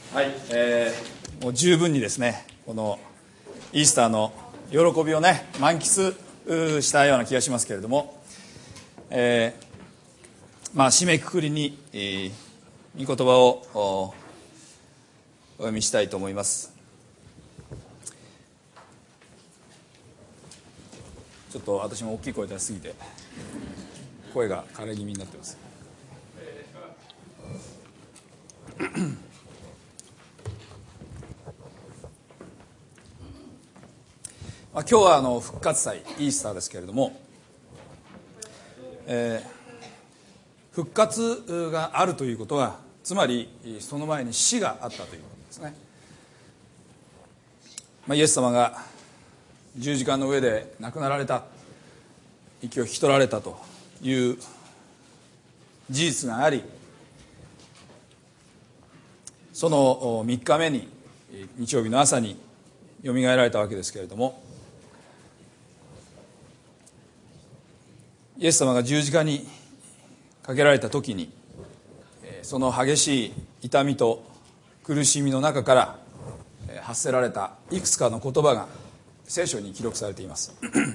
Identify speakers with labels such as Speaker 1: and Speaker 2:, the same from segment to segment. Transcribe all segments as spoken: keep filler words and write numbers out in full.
Speaker 1: はい、えー、もう十分にですね、このイースターの喜びをね満喫したような気がしますけれども、えー、まあ締めくくりに、えー、御言葉をお読みしたいと思います。ちょっと私も大きい声出しすぎて声が枯れ気味になってます。まあ、今日はあの復活祭イースターですけれども、えー、復活があるということはつまりその前に死があったということですね。まあ、イエス様が十字架の上で亡くなられた、息を引き取られたという事実があり、そのみっかめに日曜日の朝によみがえられたわけですけれども、イエス様が十字架にかけられた時にその激しい痛みと苦しみの中から発せられたいくつかの言葉が聖書に記録されています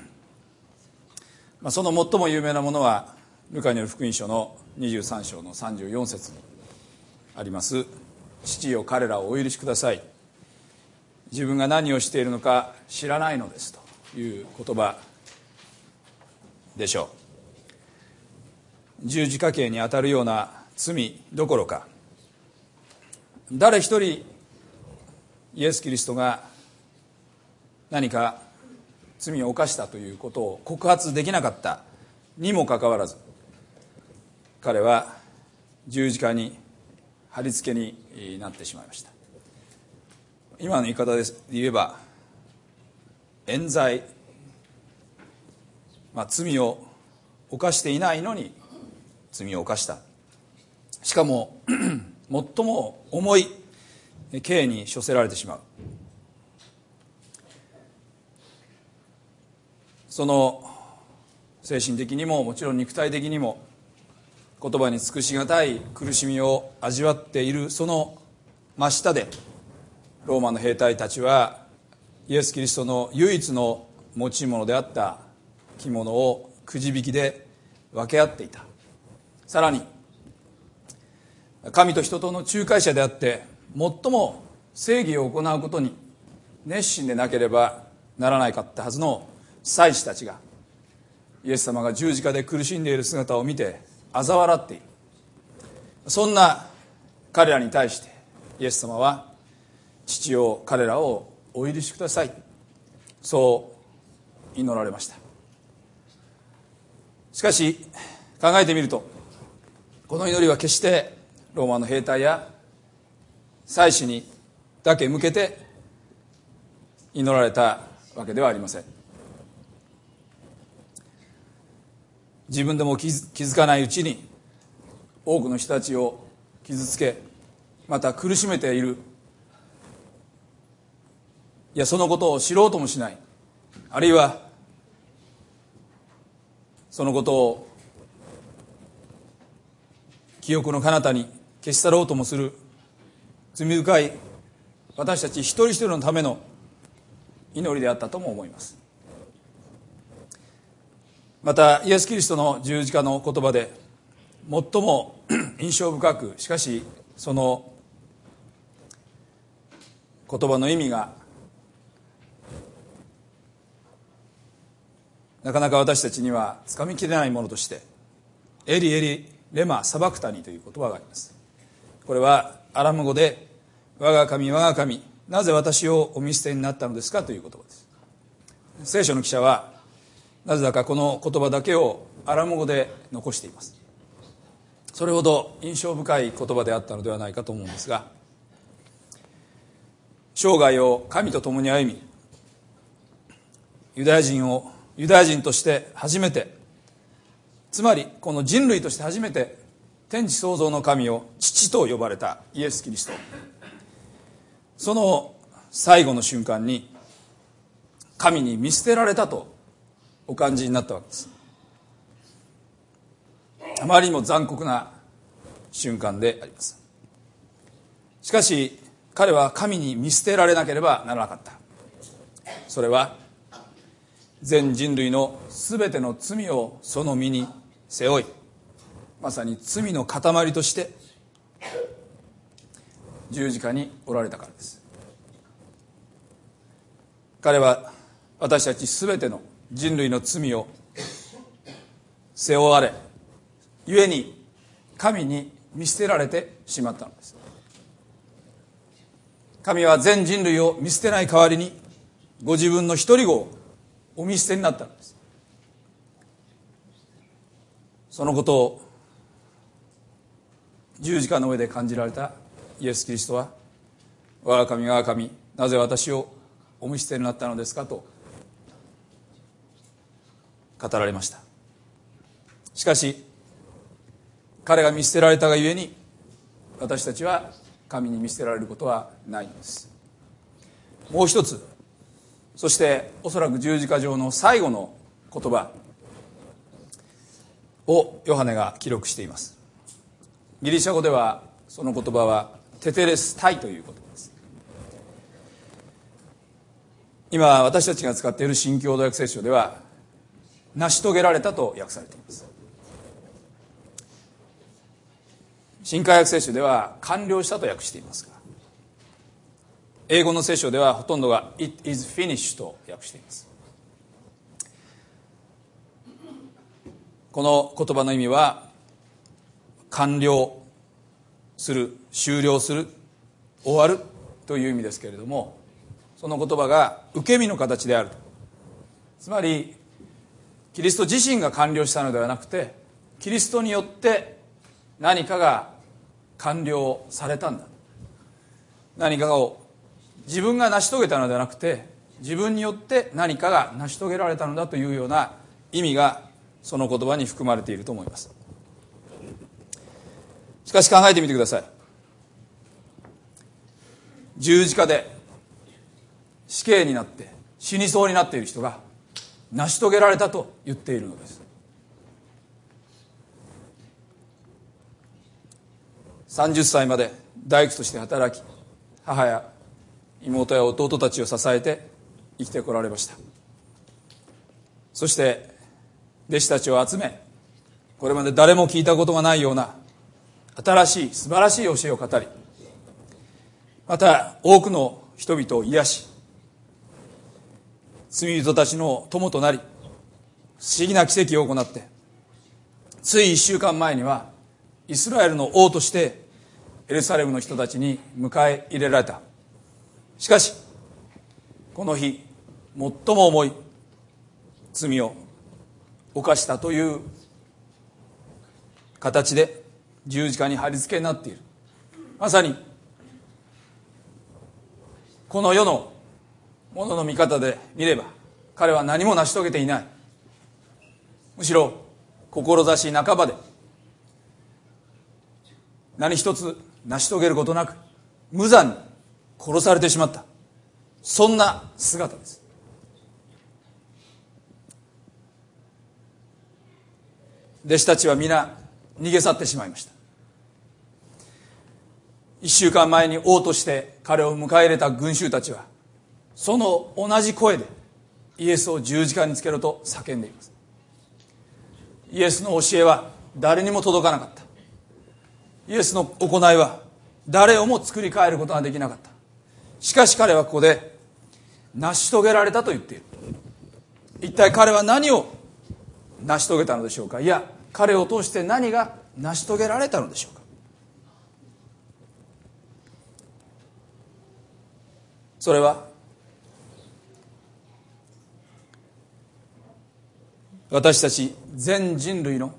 Speaker 1: その最も有名なものはルカによる福音書のにじゅうさん章のさんじゅうよん節にあります。父よ、彼らをお許しください、自分が何をしているのか知らないのですという言葉でしょう。十字架刑にあたるような罪どころか、誰一人イエス・キリストが何か罪を犯したということを告発できなかったにもかかわらず、彼は十字架に貼り付けになってしまいました。今の言い方で言えば冤罪、まあ、罪を犯していないのに罪を犯した、しかも最も重い刑に処せられてしまう。その精神的にももちろん肉体的にも言葉に尽くしがたい苦しみを味わっているその真下で、ローマの兵隊たちはイエス・キリストの唯一の持ち物であった着物をくじ引きで分け合っていた。さらに神と人との仲介者であって最も正義を行うことに熱心でなければならないかったはずの祭司たちがイエス様が十字架で苦しんでいる姿を見て嘲笑っている。そんな彼らに対してイエス様は、父よ、彼らをお許しください、そう祈られました。しかし考えてみると、この祈りは決してローマの兵隊や祭司にだけ向けて祈られたわけではありません。自分でも気づかないうちに多くの人たちを傷つけ、また苦しめている、いやそのことを知ろうともしない、あるいはそのことを記憶の彼方に消し去ろうともする罪深い私たち一人一人のための祈りであったとも思います。またイエス・キリストの十字架の言葉で最も印象深く、しかしその言葉の意味がなかなか私たちにはつかみきれないものとして、エリエリレマサバクタニという言葉があります。これはアラム語で、我が神我が神、なぜ私をお見捨てになったのですかという言葉です。聖書の記者はなぜだかこの言葉だけをアラム語で残しています。それほど印象深い言葉であったのではないかと思うんですが、生涯を神と共に歩み、ユダヤ人をユダヤ人として初めて、つまりこの人類として初めて天地創造の神を父と呼ばれたイエス・キリスト、その最後の瞬間に神に見捨てられたとお感じになったわけです。あまりにも残酷な瞬間であります。しかし彼は神に見捨てられなければならなかった。それは全人類のすべての罪をその身に背負い、まさに罪の塊として十字架におられたからです。彼は私たちすべての人類の罪を背負われ、故に神に見捨てられてしまったのです。神は全人類を見捨てない代わりにご自分の一人子をお見捨てになったのです。そのことを十字架の上で感じられたイエス・キリストは、我が神我が神、なぜ私をお見捨てになったのですかと語られました。しかし彼が見捨てられたがゆえに、私たちは神に見捨てられることはないのです。もう一つ、そしておそらく十字架上の最後の言葉をヨハネが記録しています。ギリシャ語ではその言葉はテテレスタイという言葉です。今私たちが使っている新共同訳聖書では成し遂げられたと訳されています。新海訳聖書では完了したと訳していますが、英語の聖書ではほとんどが It is finished と訳しています。この言葉の意味は完了する、終了する、終わるという意味ですけれども、その言葉が受け身の形であると。つまりキリスト自身が完了したのではなくて、キリストによって何かが完了されたんだ。何かを自分が成し遂げたのではなくて、自分によって何かが成し遂げられたのだというような意味がその言葉に含まれていると思います。しかし考えてみてください。十字架で死刑になって死にそうになっている人が成し遂げられたと言っているのです。さんじゅっさいまで大工として働き、母や妹や弟たちを支えて生きてこられました。そして弟子たちを集め、これまで誰も聞いたことがないような新しい素晴らしい教えを語り、また多くの人々を癒し、罪人たちの友となり、不思議な奇跡を行って、つい一週間前にはイスラエルの王としてエルサレムの人たちに迎え入れられた。しかしこの日最も重い罪を犯したという形で十字架に貼り付けになっている。まさにこの世のものの見方で見れば、彼は何も成し遂げていない。むしろ志半ばで何一つ成し遂げることなく無残に殺されてしまった、そんな姿です。弟子たちは皆逃げ去ってしまいました。一週間前に王として彼を迎え入れた群衆たちは、その同じ声でイエスを十字架につけろと叫んでいます。イエスの教えは誰にも届かなかった。イエスの行いは誰をも作り変えることができなかった。しかし彼はここで成し遂げられたと言っている。一体彼は何を成し遂げたのでしょうか。いや、彼を通して何が成し遂げられたのでしょうか。それは私たち全人類の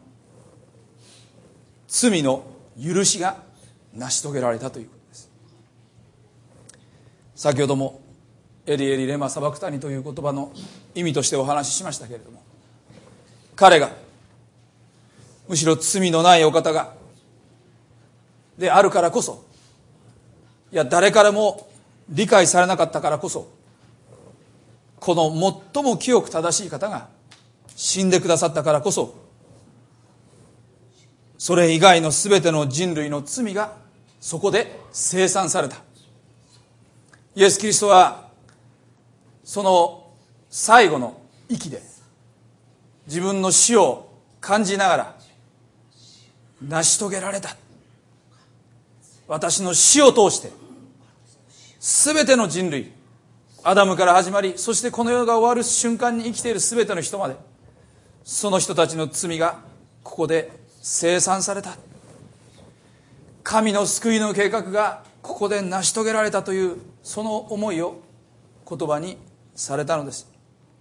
Speaker 1: 罪の許しが成し遂げられたということです。先ほどもエリエリレマサバクタニという言葉の意味としてお話ししましたけれども、彼がむしろ罪のないお方がであるからこそ、いや誰からも理解されなかったからこそ、この最も清く正しい方が死んでくださったからこそ、それ以外のすべての人類の罪がそこで清算された。 イエス・キリストはその最後の息で自分の死を感じながら成し遂げられた。私の死を通してすべての人類、アダムから始まり、そしてこの世が終わる瞬間に生きているすべての人まで、その人たちの罪がここで清算された。神の救いの計画がここで成し遂げられたというその思いを言葉にされたのです。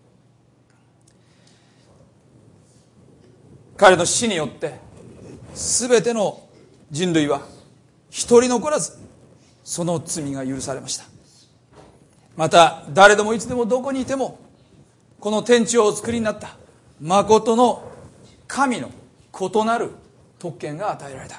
Speaker 1: 彼の死によってすべての人類は一人残らずその罪が許されました。また誰でもいつでもどこにいてもこの天地をお作りになった誠の神の異なる特権が与えられた。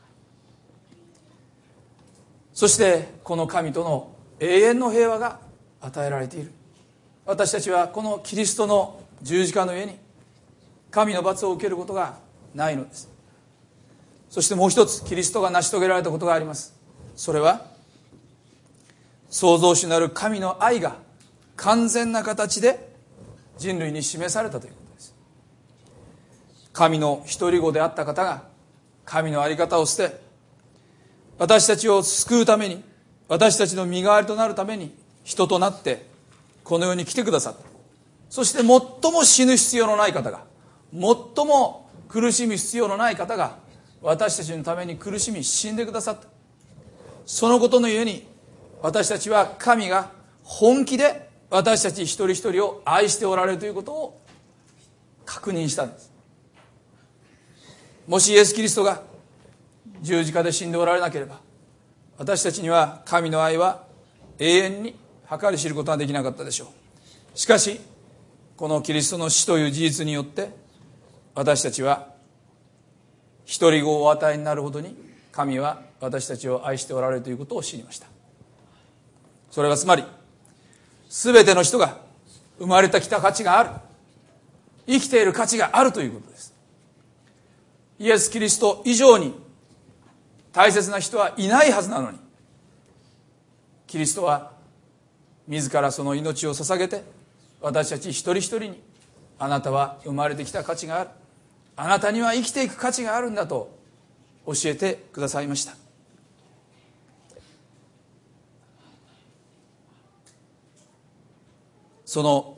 Speaker 1: そしてこの神との永遠の平和が与えられている。私たちはこのキリストの十字架の上に神の罰を受けることがないのです。そしてもう一つキリストが成し遂げられたことがあります。それは創造主なる神の愛が完全な形で人類に示されたということです。神の一人子であった方が神の在り方を捨て、私たちを救うために、私たちの身代わりとなるために人となってこの世に来てくださった。そして最も死ぬ必要のない方が、最も苦しむ必要のない方が私たちのために苦しみ死んでくださった。そのことのゆえに私たちは神が本気で私たち一人一人を愛しておられるということを確認したんです。もしイエス・キリストが十字架で死んでおられなければ、私たちには神の愛は永遠に計り知ることができなかったでしょう。しかしこのキリストの死という事実によって私たちは一人子をお与えになるほどに神は私たちを愛しておられるということを知りました。それはつまり全ての人が生まれてきた価値がある、生きている価値があるということです。イエス・キリスト以上に大切な人はいないはずなのに、キリストは自らその命を捧げて私たち一人一人に、あなたは生まれてきた価値がある、あなたには生きていく価値があるんだと教えてくださいました。その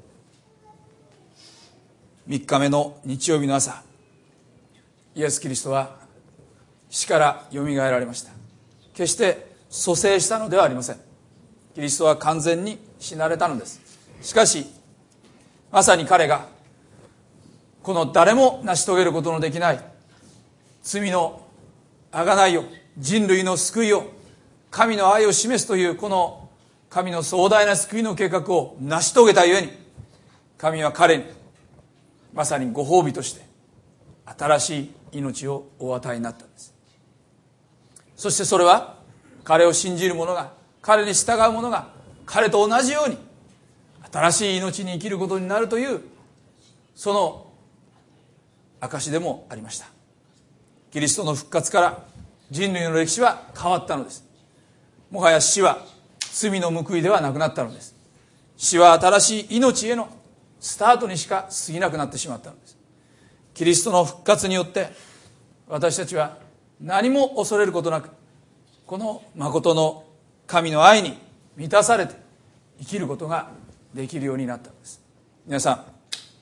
Speaker 1: みっかめの日曜日の朝、イエス・キリストは死からよみがえられました。決して蘇生したのではありません。キリストは完全に死なれたのです。しかしまさに彼がこの誰も成し遂げることのできない罪の贖いを、人類の救いを、神の愛を示すというこの神の壮大な救いの計画を成し遂げたゆえに、神は彼にまさにご褒美として新しい命をお与えになったんです。そしてそれは彼を信じる者が、彼に従う者が彼と同じように新しい命に生きることになるというその証でもありました。キリストの復活から人類の歴史は変わったのです。もはや死は罪の報いではなくなったのです。死は新しい命へのスタートにしか過ぎなくなってしまったのです。キリストの復活によって私たちは何も恐れることなく、この誠の神の愛に満たされて生きることができるようになったのです。皆さん、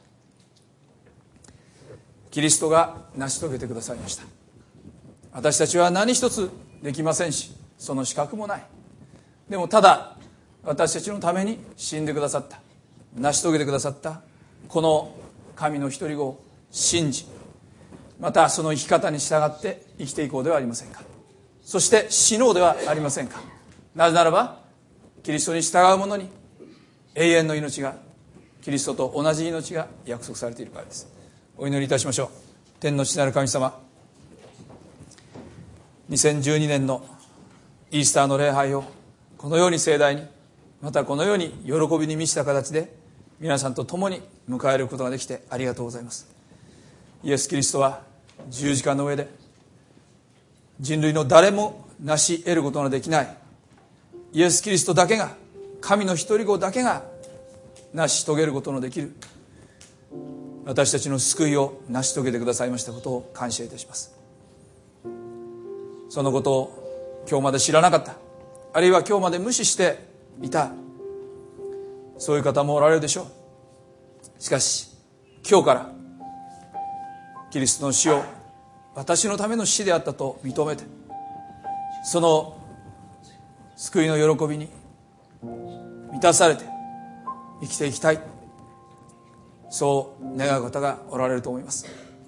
Speaker 1: キリストが成し遂げてくださいました。私たちは何一つできませんし、その資格もない。でもただ私たちのために死んでくださった、成し遂げてくださったこの神の一人子を信じ、またその生き方に従って生きていこうではありませんか。そして死のうではありませんか。なぜならばキリストに従う者に永遠の命が、キリストと同じ命が約束されているからです。お祈りいたしましょう。天の父なる神様、にせんじゅうにねんのイースターの礼拝をこのように盛大に、またこのように喜びに満ちた形で皆さんと共に迎えることができてありがとうございます。イエス・キリストは十字架の上で人類の誰も成し得ることのできないイエス・キリストだけが、神の一人子だけが成し遂げることのできる私たちの救いを成し遂げてくださいましたことを感謝いたします。そのことを今日まで知らなかった、あるいは今日まで無視していた、そういう方もおられるでしょう。しかし今日からキリストの死を私のための死であったと認めて、その救いの喜びに満たされて生きていきたい、そう願う方がおられると思います。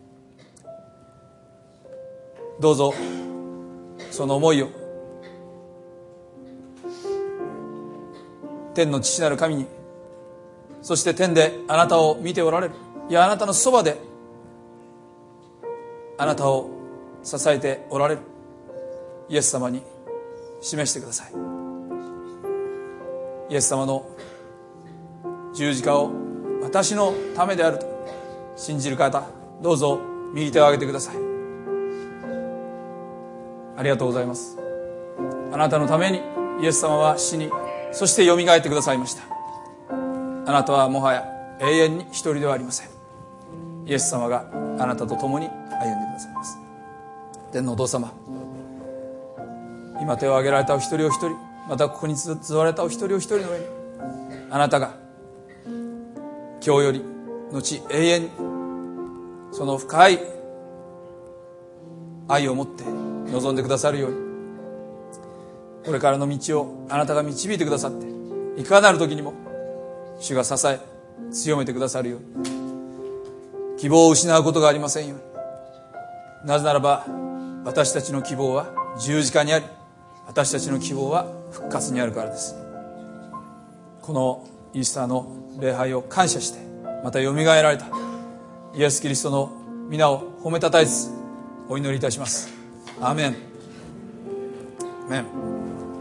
Speaker 1: どうぞその思いを天の父なる神に、そして天であなたを見ておられる、いやあなたのそばであなたを支えておられるイエス様に示してください。イエス様の十字架を私のためであると信じる方、どうぞ右手を挙げてください。ありがとうございます。あなたのためにイエス様は死に、そしてよみがえってくださいました。あなたはもはや永遠に一人ではありません。イエス様があなたと共に歩んでくださいます。天のお父様、今手を挙げられたお一人お一人、またここに座られたお一人お一人の上に、あなたが今日より後永遠にその深い愛を持って望んでくださるように、これからの道をあなたが導いてくださって、いかなる時にも主が支え強めてくださるように、希望を失うことがありませんように。なぜならば私たちの希望は十字架にあり、私たちの希望は復活にあるからです。このイースターの礼拝を感謝して、またよみがえられたイエス・キリストの皆を褒めたたえつつお祈りいたします。アーメン。アーメン。